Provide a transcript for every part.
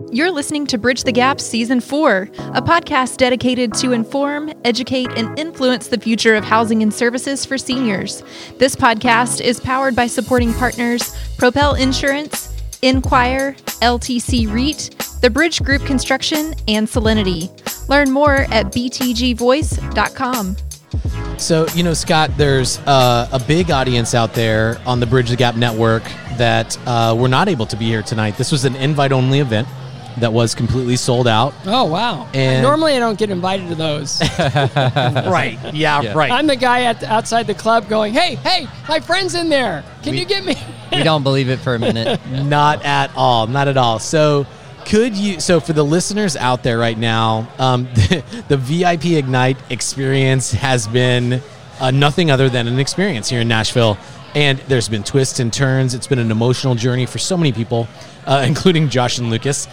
You're listening to Bridge the Gap Season 4, a podcast dedicated to inform, educate, and influence the future of housing and services for seniors. This podcast is powered by supporting partners Propel Insurance, Inquire, LTC REIT, The Bridge Group Construction, and Salinity. Learn more at btgvoice.com. So, Scott, there's a big audience out there on the Bridge the Gap network that were not able to be here tonight. This was an invite-only event that was completely sold out. Oh, wow. And normally I don't get invited to those. Right. Yeah, right. I'm the guy outside the club going, hey, my friend's in there. Can you get me? We don't believe it for a minute. Not at all. So for the listeners out there right now, the VIP Ignite experience has been nothing other than an experience here in Nashville. And there's been twists and turns. It's been an emotional journey for so many people, including Josh and Lucas.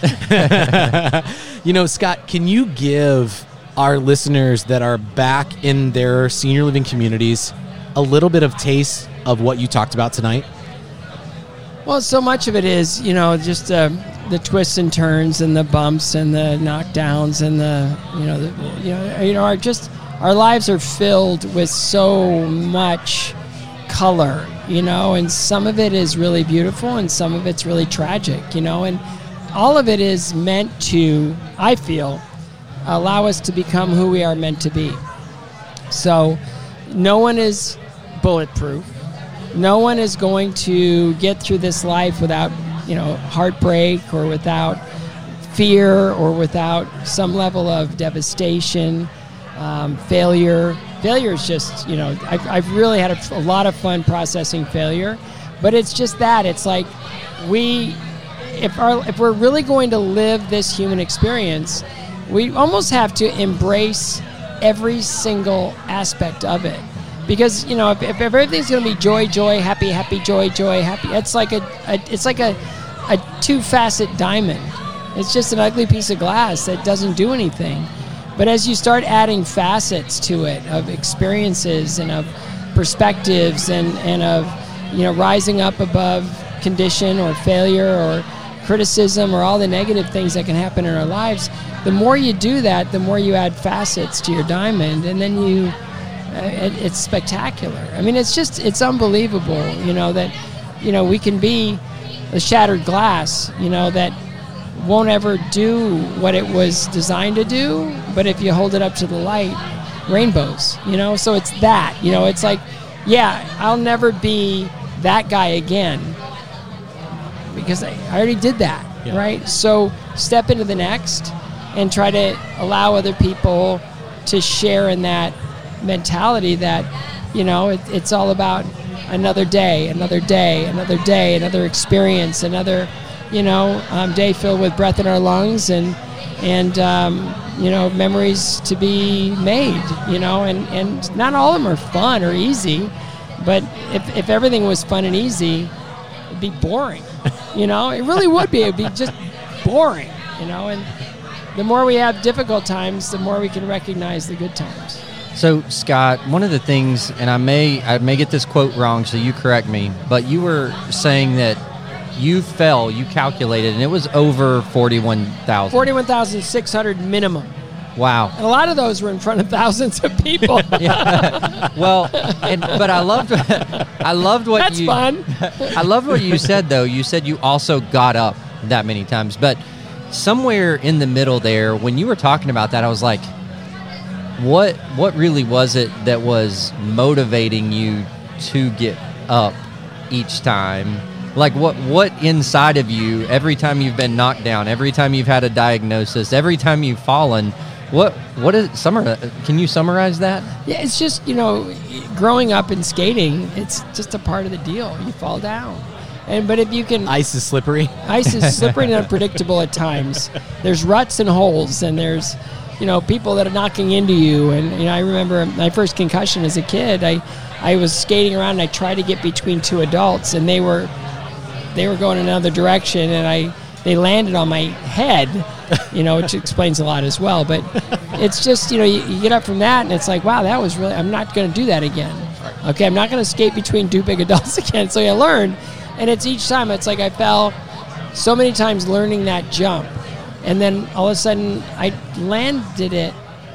Scott, can you give our listeners that are back in their senior living communities a little bit of taste of what you talked about tonight? Well, so much of it is, just the twists and turns and the bumps and the knockdowns and our lives are filled with so much color, and some of it is really beautiful and some of it's really tragic, and all of it is meant to, I feel, allow us to become who we are meant to be. So no one is bulletproof. No one is going to get through this life without, heartbreak or without fear or without some level of devastation, failure. Failure is just, I've really had a lot of fun processing failure, but it's just that. It's like if we're really going to live this human experience, we almost have to embrace every single aspect of it. Because, if everything's going to be joy, joy, happy, happy, joy, joy, happy, it's like a two-facet diamond. It's just an ugly piece of glass that doesn't do anything. But as you start adding facets to it of experiences and of perspectives and of, rising up above condition or failure or criticism or all the negative things that can happen in our lives, the more you do that, the more you add facets to your diamond, and then it's spectacular. I mean, it's unbelievable, that, we can be a shattered glass, that won't ever do what it was designed to do, but if you hold it up to the light, rainbows, so it's that, it's like, yeah, I'll never be that guy again because I already did that, yeah. Right? So step into the next and try to allow other people to share in that mentality that, it's all about another day, another experience, another day filled with breath in our lungs and memories to be made, and not all of them are fun or easy, but if everything was fun and easy, it'd be boring, it really would be. It'd be just boring, and the more we have difficult times, the more we can recognize the good times. So, Scott, one of the things, and I may get this quote wrong, so you correct me, but you were saying that you calculated, and it was over 41,000. 41,600 minimum. Wow. And a lot of those were in front of thousands of people. Yeah. Well, but I loved what That's fun. I loved what you said, though. You said you also got up that many times. But somewhere in the middle there, when you were talking about that, I was like, what really was it that was motivating you to get up each time? Like what inside of you, every time you've been knocked down, every time you've had a diagnosis, every time you've fallen, what is can you summarize that? Yeah, it's just, growing up and skating, it's just a part of the deal. You fall down. But if you can... Ice is slippery. Ice is slippery and unpredictable at times. There's ruts and holes, and there's, people that are knocking into you. And, I remember my first concussion as a kid, I was skating around and I tried to get between two adults, and they were going another direction, and they landed on my head, which explains a lot as well. But it's just, you get up from that, and it's like, wow, that was really, I'm not going to do that again. Okay, I'm not going to skate between two big adults again. So I learned, and it's each time, it's like I fell so many times learning that jump, And then all of a sudden, I landed it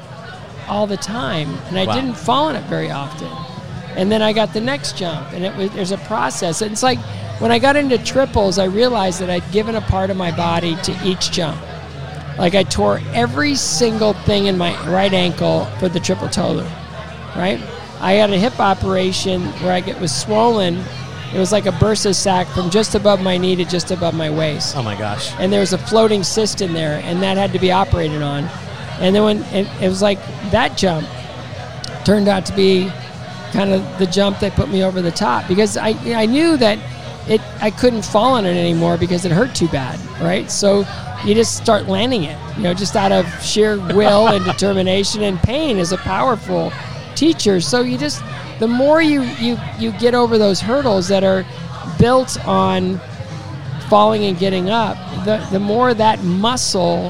all the time, and I Wow. didn't fall on it very often. And then I got the next jump, and there's a process. It's like when I got into triples, I realized that I'd given a part of my body to each jump. Like I tore every single thing in my right ankle for the triple toe loop, right? I had a hip operation where it was swollen. It was like a bursa sac from just above my knee to just above my waist. Oh my gosh. And there was a floating cyst in there, and that had to be operated on. And then when it was like that jump turned out to be kind of the jump that put me over the top, because I knew that I couldn't fall on it anymore because it hurt too bad, right? So you just start landing it, just out of sheer will and determination. And pain is a powerful teacher. So the more you get over those hurdles that are built on falling and getting up, the more that muscle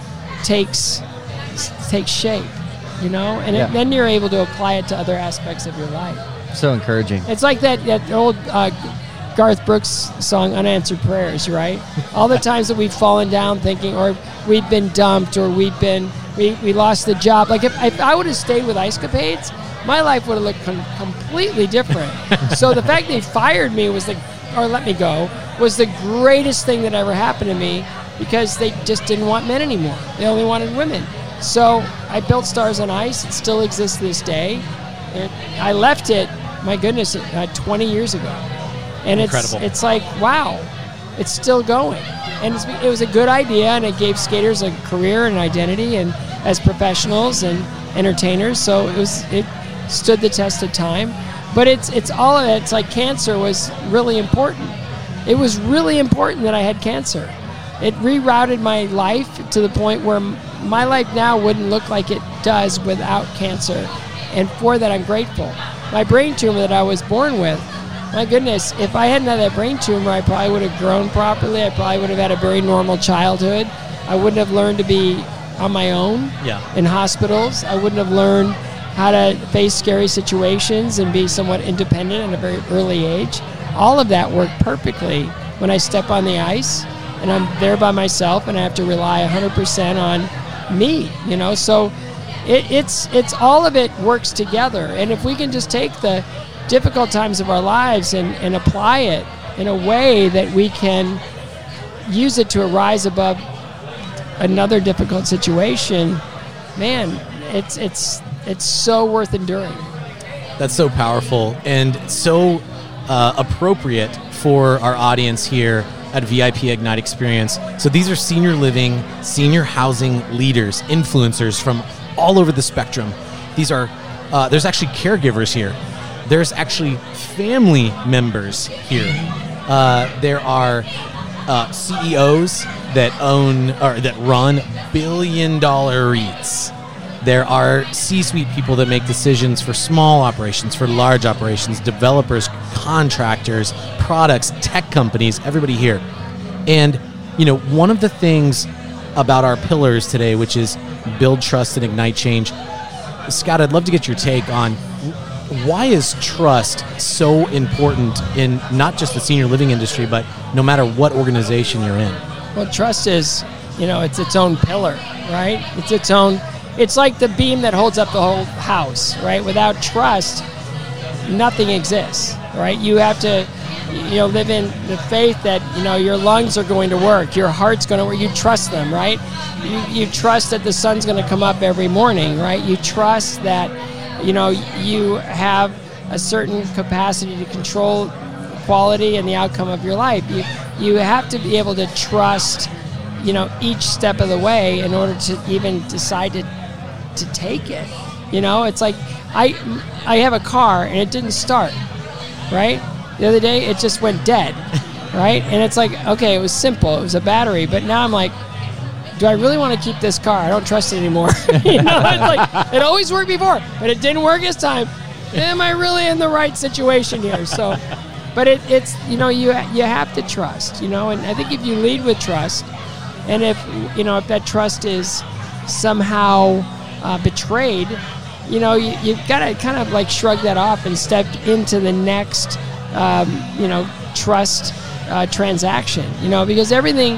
takes shape, and Yeah. then you're able to apply it to other aspects of your life. So encouraging. It's like that old Garth Brooks song, Unanswered Prayers, right? All the times that we've fallen down thinking, or we've been dumped, or we lost the job. Like if I would have stayed with Ice Capades, my life would have looked completely different. So the fact they fired me or let me go, was the greatest thing that ever happened to me, because they just didn't want men anymore. They only wanted women. So I built Stars on Ice. It still exists to this day. I left it, my goodness, 20 years ago. And Incredible. it's like, wow, it's still going. And it was a good idea, and it gave skaters a career and identity and as professionals and entertainers. So it stood the test of time. But it's all of it. It's like cancer was really important. It was really important that I had cancer. It rerouted my life to the point where my life now wouldn't look like it does without cancer. And for that, I'm grateful. My brain tumor that I was born with, my goodness, if I hadn't had that brain tumor, I probably would have grown properly. I probably would have had a very normal childhood. I wouldn't have learned to be on my own in hospitals. I wouldn't have learned how to face scary situations and be somewhat independent at a very early age. All of that worked perfectly when I step on the ice and I'm there by myself and I have to rely 100% on me, So it's all of it works together. And if we can just take the difficult times of our lives and apply it in a way that we can use it to arise above another difficult situation, man, it's so worth enduring. That's so powerful and so appropriate for our audience here at VIP Ignite Experience. So these are senior living, senior housing leaders, influencers from all over the spectrum. These are, there's actually caregivers here. There's actually family members here. There are CEOs that own or that run billion-dollar REITs. There are C-suite people that make decisions for small operations, for large operations, developers, contractors, products, tech companies, everybody here. And, one of the things about our pillars today, which is build trust and ignite change, Scott, I'd love to get your take on why is trust so important in not just the senior living industry, but no matter what organization you're in? Well, trust is, it's its own pillar, right? It's like the beam that holds up the whole house, right? Without trust, nothing exists, right? You have to, live in the faith that, your lungs are going to work, your heart's going to work. You trust them, right? You trust that the sun's going to come up every morning, right? You trust that, you have a certain capacity to control the quality and the outcome of your life. You have to be able to trust, each step of the way in order to even decide to take it. It's like I have a car and it didn't start, right? The other day it just went dead, right? And it's like, okay, it was simple, it was a battery, but now I'm like, do I really want to keep this car? I don't trust it anymore. It's like, it always worked before, but it didn't work this time. Am I really in the right situation here? So, but it's you have to trust, and I think if you lead with trust, and if that trust is somehow betrayed, you've got to kind of like shrug that off and step into the next, trust transaction, because everything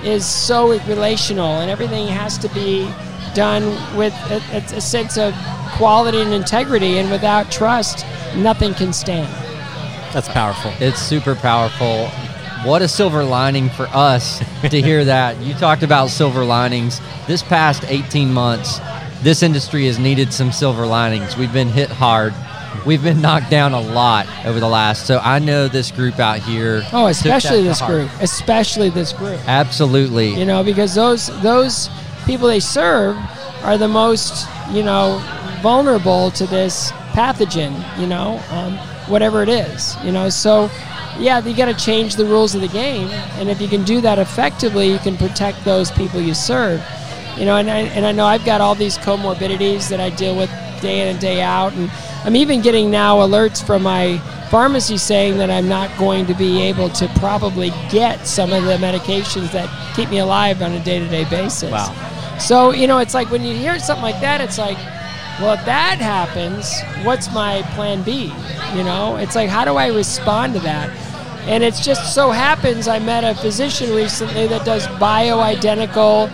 is so relational, and everything has to be done with a sense of quality and integrity, and without trust, nothing can stand. That's powerful. It's super powerful. What a silver lining for us to hear that. You talked about silver linings. This past 18 months, this industry has needed some silver linings. We've been hit hard. We've been knocked down a lot over the last. So I know this group out here. Oh, especially took that to heart. Especially this group. Absolutely. You know, because those people they serve are the most, vulnerable to this pathogen, whatever it is, So, yeah, you got to change the rules of the game, and if you can do that effectively, you can protect those people you serve. And I know I've got all these comorbidities that I deal with day in and day out, and I'm even getting now alerts from my pharmacy saying that I'm not going to be able to probably get some of the medications that keep me alive on a day-to-day basis. Wow. So, it's like when you hear something like that, it's like, well, if that happens, what's my plan B? It's like, how do I respond to that? And it just so happens I met a physician recently that does bioidentical,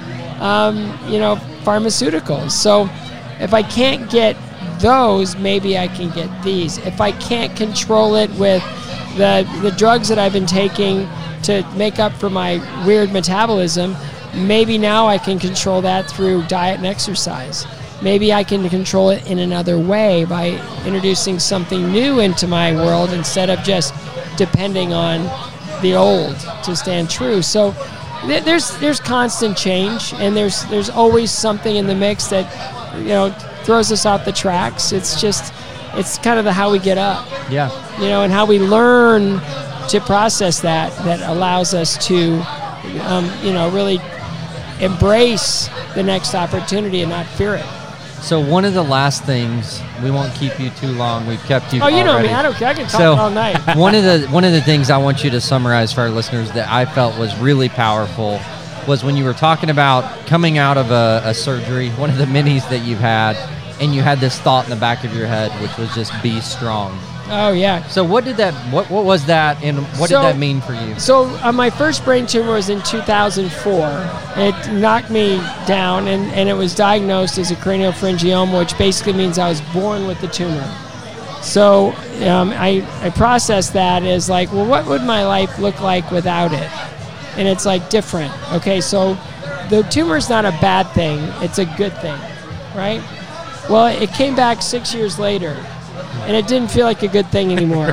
pharmaceuticals. So if I can't get those, maybe I can get these. If I can't control it with the drugs that I've been taking to make up for my weird metabolism, maybe now I can control that through diet and exercise. Maybe I can control it in another way by introducing something new into my world instead of just depending on the old to stand true. So there's constant change, and there's always something in the mix that throws us off the tracks. It's kind of how we get up. Yeah. And how we learn to process that allows us to really embrace the next opportunity and not fear it. So one of the last things, we won't keep you too long. We've kept you. Oh, you know already. me. I don't care. I can talk all night. one of the things I want you to summarize for our listeners that I felt was really powerful was when you were talking about coming out of a surgery, one of the minis that you've had, and you had this thought in the back of your head, which was just be strong. Oh, yeah. So what was that, and what did that mean for you? So my first brain tumor was in 2004. It knocked me down, and it was diagnosed as a craniopharyngioma, which basically means I was born with the tumor. So I processed that as like, well, what would my life look like without it? And it's like different. Okay, so the tumor's not a bad thing. It's a good thing, right? Well, it came back 6 years later. And it didn't feel like a good thing anymore.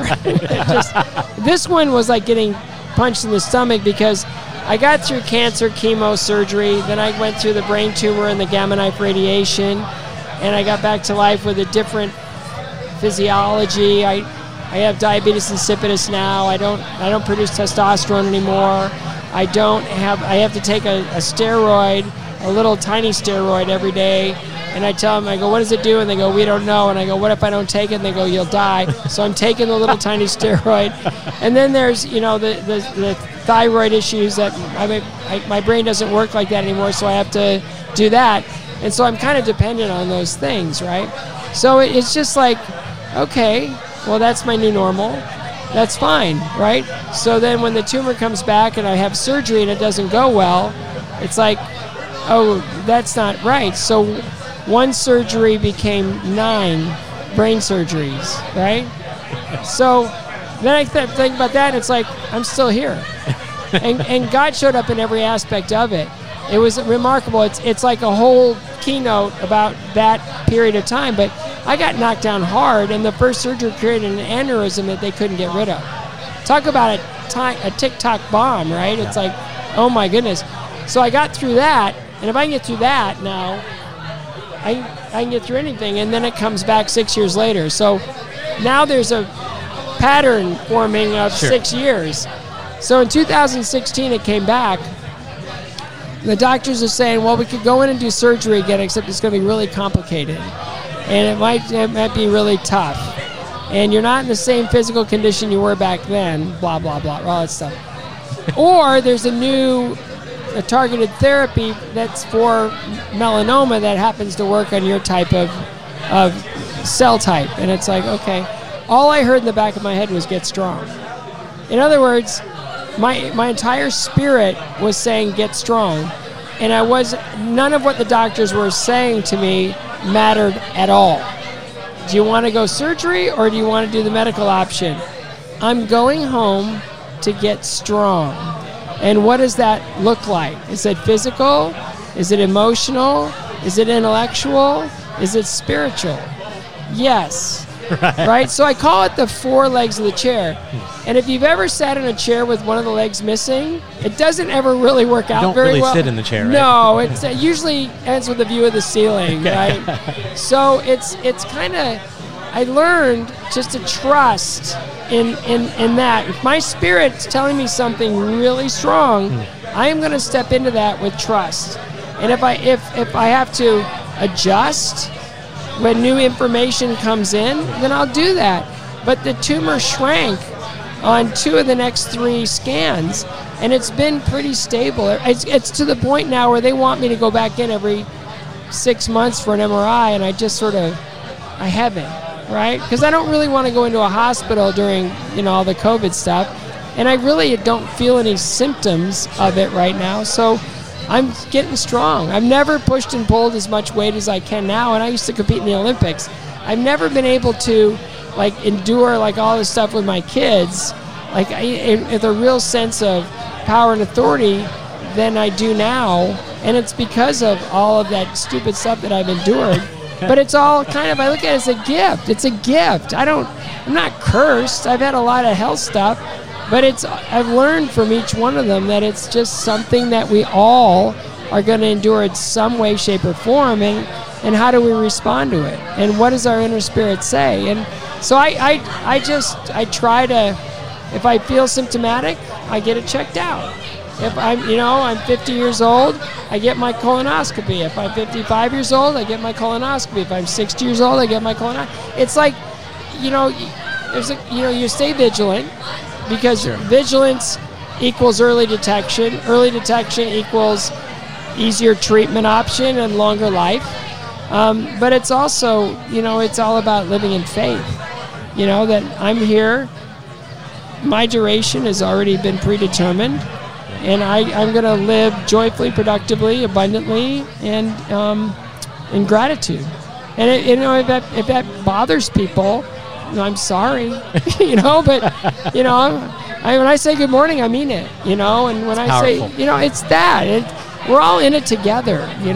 This one was like getting punched in the stomach because I got through cancer, chemo, surgery, then I went through the brain tumor and the gamma knife radiation, and I got back to life with a different physiology. I have diabetes insipidus now. I don't produce testosterone anymore. I have to take a steroid, a little tiny steroid every day. And I tell them, I go, what does it do? And they go, we don't know. And I go, what if I don't take it? And they go, you'll die. So I'm taking the little tiny steroid. And then there's, the thyroid issues that my brain doesn't work like that anymore, so I have to do that. And so I'm kind of dependent on those things, right? So it's just like, okay, well, that's my new normal. That's fine, right? So then when the tumor comes back and I have surgery and it doesn't go well, it's like, oh, that's not right. So one surgery became 9 brain surgeries, right? So then I think about that, and it's like, I'm still here. And God showed up in every aspect of it. It was remarkable. It's like a whole keynote about that period of time, but I got knocked down hard, and the first surgery created an aneurysm that they couldn't get rid of. Talk about a tick-tock bomb, right? It's like, oh my goodness. So I got through that, and if I can get through that now, I can get through anything, and then it comes back 6 years later. So now there's a pattern forming of 6 years. So in 2016, it came back. The doctors are saying, well, we could go in and do surgery again, except it's going to be really complicated, and it might be really tough. And you're not in the same physical condition you were back then, blah, blah, blah, all that stuff. Or there's a targeted therapy that's for melanoma that happens to work on your type of cell type. And it's like, okay, all I heard in the back of my head was get strong. In other words, my entire spirit was saying, get strong. And none of what the doctors were saying to me mattered at all. Do you want to go surgery or do you want to do the medical option? I'm going home to get strong. And what does that look like? Is it physical? Is it emotional? Is it intellectual? Is it spiritual? Yes. Right? So I call it the 4 legs of the chair. And if you've ever sat in a chair with one of the legs missing, it doesn't ever really work out very well. You don't really sit in the chair, right? No, it usually ends with a view of the ceiling, right? So it's kind of, I learned just to trust in that. If my spirit's telling me something really strong, I am going to step into that with trust. And if I have to adjust when new information comes in, then I'll do that. But the tumor shrank on 2 of the next 3 scans, and it's been pretty stable. It's to the point now where they want me to go back in every 6 months for an MRI, and I just I haven't, right? Because I don't really want to go into a hospital during all the COVID stuff, and I really don't feel any symptoms of it right now. So I'm getting strong. I've never pushed and pulled as much weight as I can now, and I used to compete in the Olympics. I've never been able to endure all this stuff with my kids, with a real sense of power and authority than I do now, and it's because of all of that stupid stuff that I've endured. But it's all I look at it as a gift. It's a gift. I'm not cursed. I've had a lot of health stuff, but I've learned from each one of them that it's just something that we all are going to endure in some way, shape, or form, and how do we respond to it? And what does our inner spirit say? And so I try to, if I feel symptomatic, I get it checked out. If I'm 50 years old, I get my colonoscopy. If I'm 55 years old, I get my colonoscopy. If I'm 60 years old, I get my colonoscopy. It's you stay vigilant, because vigilance equals early detection. Early detection equals easier treatment option and longer life. But it's also, it's all about living in faith. That I'm here, my duration has already been predetermined, and I'm going to live joyfully, productively, abundantly, and in gratitude. And if that bothers people, I'm sorry, but when I say good morning, I mean it, and when I say, it's that. We're all in it together,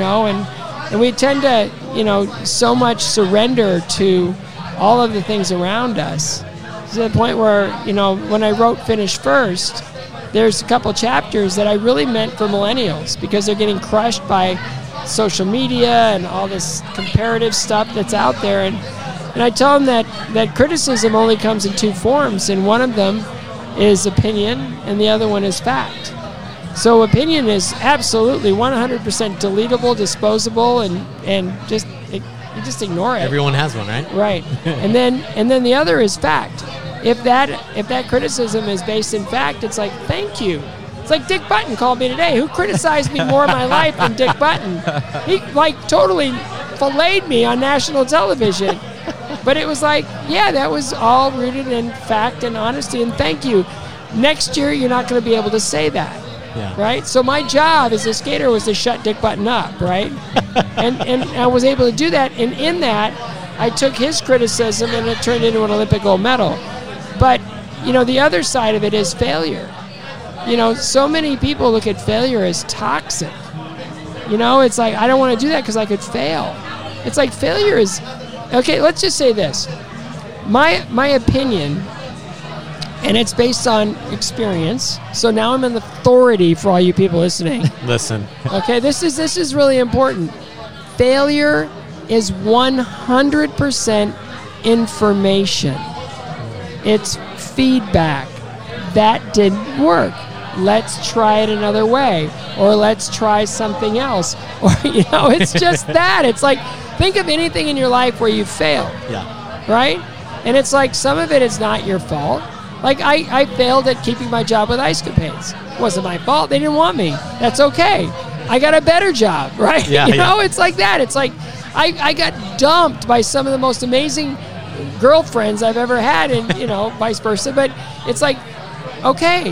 and we tend to, so much surrender to all of the things around us, to the point where, when I wrote Finish First, there's a couple chapters that I really meant for millennials, because they're getting crushed by social media and all this comparative stuff that's out there. And I tell them that criticism only comes in 2 forms, and one of them is opinion, and the other one is fact. So opinion is absolutely 100% deletable, disposable, and just ignore it. Everyone has one, right? Right. and then the other is fact. If that criticism is based in fact, it's like, thank you. It's like Dick Button called me today. Who criticized me more in my life than Dick Button? He totally filleted me on national television. But it was that was all rooted in fact and honesty, and thank you. Next year, you're not going to be able to say that. Yeah. Right? So my job as a skater was to shut Dick Button up, right? and I was able to do that, and in that, I took his criticism and it turned into an Olympic gold medal. But, the other side of it is failure. So many people look at failure as toxic. It's like, I don't want to do that because I could fail. It's like failure is... Okay, let's just say this. My opinion, and it's based on experience, so now I'm an authority for all you people listening. Listen. Okay, this is really important. Failure is 100% information. It's feedback. That didn't work. Let's try it another way, or let's try something else. Or, it's just that. It's like, think of anything in your life where you failed. Yeah. Right? And it's like, some of it is not your fault. Like, I failed at keeping my job with Ice Capades. It wasn't my fault. They didn't want me. That's okay. I got a better job, right? Yeah, It's like that. It's like, I got dumped by some of the most amazing girlfriends I've ever had, and, vice versa. But it's like, okay,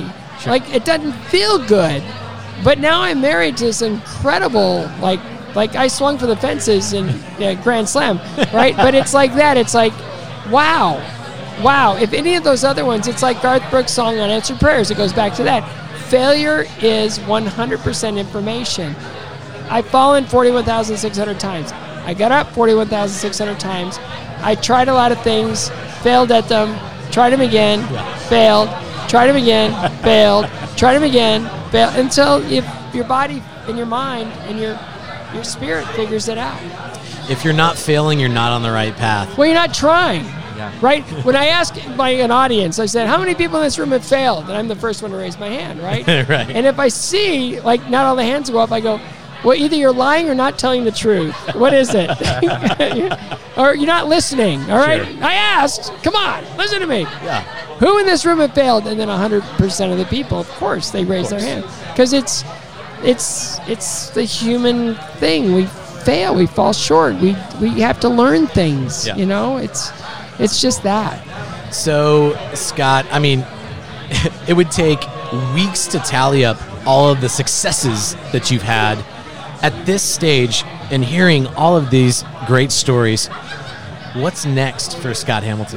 Like, it doesn't feel good. But now I'm married to this incredible, like I swung for the fences in Grand Slam, right? But it's like that. It's like, wow. If any of those other ones, it's like Garth Brooks' song Unanswered Prayers. It goes back to that. Failure is 100% information. I've fallen 41,600 times. I got up 41,600 times. I tried a lot of things, failed at them, tried them again, failed, tried them again, failed, tried them again, failed, until your body and your mind and your spirit figures it out. If you're not failing, you're not on the right path. Well, you're not trying. Right? When I ask an audience, I said, how many people in this room have failed? And I'm the first one to raise my hand, right? Right. And if I see, like, not all the hands go up, I go, well, either you're lying or not telling the truth. What is it? Or you're not listening, all right? Sure. I asked. Come on, listen to me. Yeah. Who in this room have failed? And then 100% of the people, of course, they raise their hand. Because it's the human thing. We fail. We fall short. We have to learn things, Yeah. you know? It's just that. So, Scott, I mean, it would take weeks to tally up all of the successes that you've had at this stage, and hearing all of these great stories. What's next for Scott Hamilton?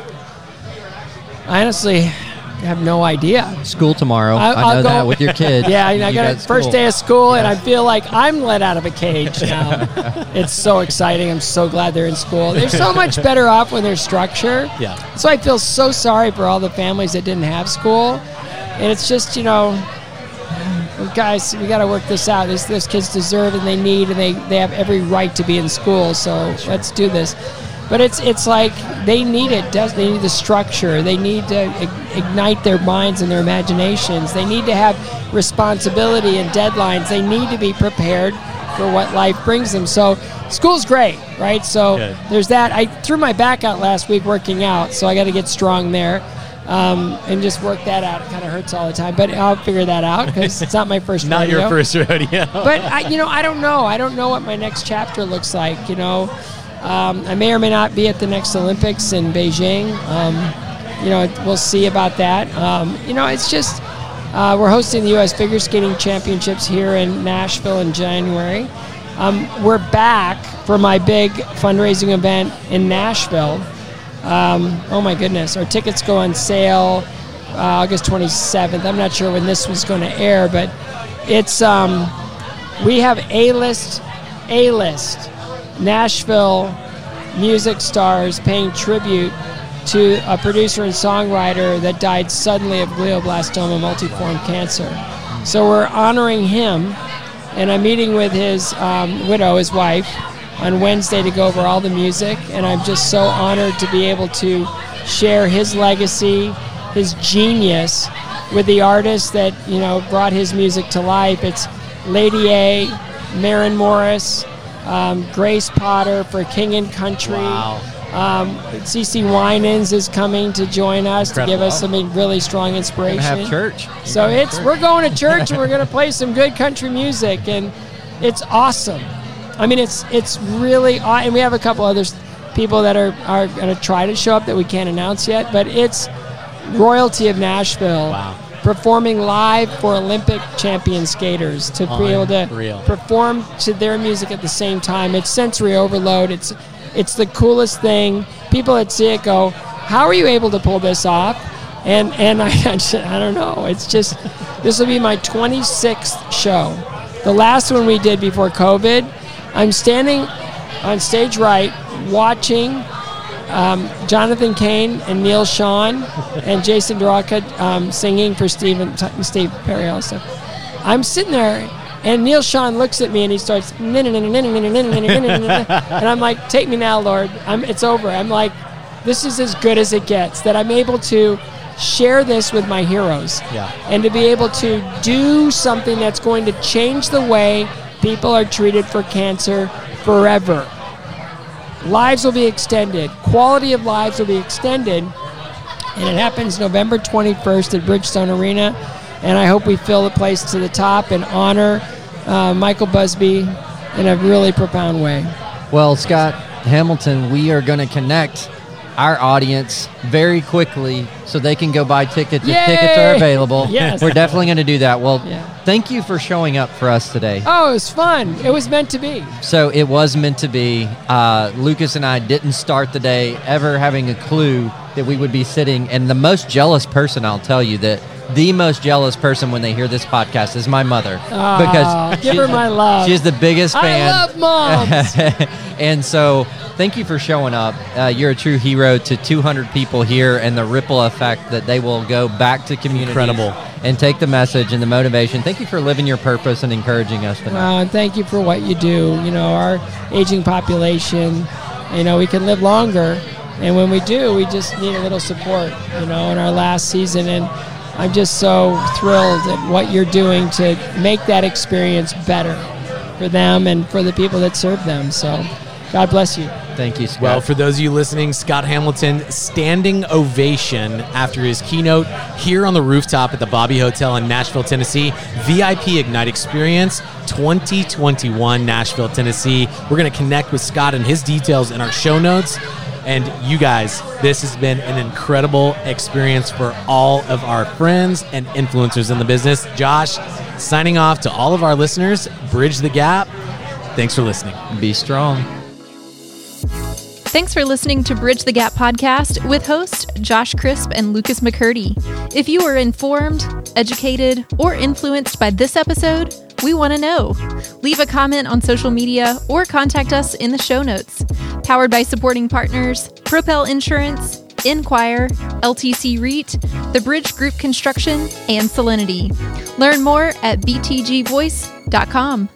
I honestly have no idea. School tomorrow. I'll I know go- that with your kid. Yeah, I You got a got first school. day of school, and I feel like I'm let out of a cage now. It's so exciting. I'm so glad they're in school. They're so much better off when there's structure. Yeah. So I feel so sorry for all the families that didn't have school. And it's just, guys, we got to work this out. Those kids deserve and they need, and they have every right to be in school. So let's do this. But it's like they need it. They need the structure. They need to ignite their minds and their imaginations. They need to have responsibility and deadlines. They need to be prepared for what life brings them. So school's great, right? So Good. there's that. I threw my back out last week working out, so I got to get strong there. And just work that out. It kind of hurts all the time, but I'll figure that out because it's not my first Not rodeo. your first rodeo. But I don't know. I don't know what my next chapter looks like. I may or may not be at the next Olympics in Beijing. We'll see about that. It's just we're hosting the U.S. Figure Skating Championships here in Nashville in January. We're back for my big fundraising event in Nashville. Oh my goodness, our tickets go on sale August 27th. I'm not sure when this was going to air, but it's we have A-list Nashville music stars paying tribute to a producer and songwriter that died suddenly of glioblastoma multiforme cancer. So we're honoring him, and I'm meeting with his widow, his wife, on Wednesday to go over all the music, and I'm just so honored to be able to share his legacy, his genius, with the artists that brought his music to life. It's Lady A, Maren Morris, Grace Potter for King and Country. Wow. CeCe Winans is coming to join us to give us some really strong inspiration. Have church. So we're going to church and we're going to play some good country music, and it's awesome. I mean, it's really, and we have a couple other people that are going to try to show up that we can't announce yet, but it's royalty of Nashville. Wow. Performing live for Olympic champion skaters to be able to Unreal. perform to their music at the same time. It's sensory overload. It's the coolest thing. People that see it go, how are you able to pull this off? And I don't know. It's just, this will be my 26th show. The last one we did before COVID, I'm standing on stage right watching Jonathan Cain and Neil Sean and Jason Doraka singing for Steve Perry also. I'm sitting there, and Neil Sean looks at me and he starts, and I'm like, take me now, Lord. It's over. I'm like, this is as good as it gets, that I'm able to share this with my heroes. Yeah. And to be able to do something that's going to change the way people are treated for cancer forever. Lives will be extended. Quality of lives will be extended. And it happens November 21st at Bridgestone Arena. And I hope we fill the place to the top and honor Michael Busby in a really profound way. Well, Scott Hamilton, we are going to connect our audience very quickly so they can go buy tickets if Yay! tickets are available. Yes. We're definitely going to do that. Well, Yeah. thank you for showing up for us today. Oh, it was fun. It was meant to be. So it was meant to be. Lucas and I didn't start the day ever having a clue that we would be sitting. And the most jealous person, I'll tell you that the most jealous person when they hear this podcast is my mother. Aw, give her my love. She's the biggest fan. I love moms. And so thank you for showing up. You're a true hero to 200 people here and the ripple effect that they will go back to communities Incredible. and take the message and the motivation. Thank you for living your purpose and encouraging us tonight. Wow, and thank you for what you do. You know, our aging population, you know, we can live longer. And when we do, we just need a little support, you know, in our last season. And I'm just so thrilled at what you're doing to make that experience better for them and for the people that serve them. So God bless you. Thank you, Scott. Well, for those of you listening, Scott Hamilton, standing ovation after his keynote here on the rooftop at the Bobby Hotel in Nashville, Tennessee. VIP Ignite Experience 2021, Nashville, Tennessee. We're going to connect with Scott and his details in our show notes. And you guys, this has been an incredible experience for all of our friends and influencers in the business. Josh, signing off to all of our listeners, Bridge the Gap. Thanks for listening. Be strong. Thanks for listening to Bridge the Gap podcast with hosts Josh Crisp and Lucas McCurdy. If you were informed, educated, or influenced by this episode, we want to know. Leave a comment on social media or contact us in the show notes. Powered by supporting partners, Propel Insurance, Enquire, LTC REIT, The Bridge Group Construction, and Salinity. Learn more at btgvoice.com.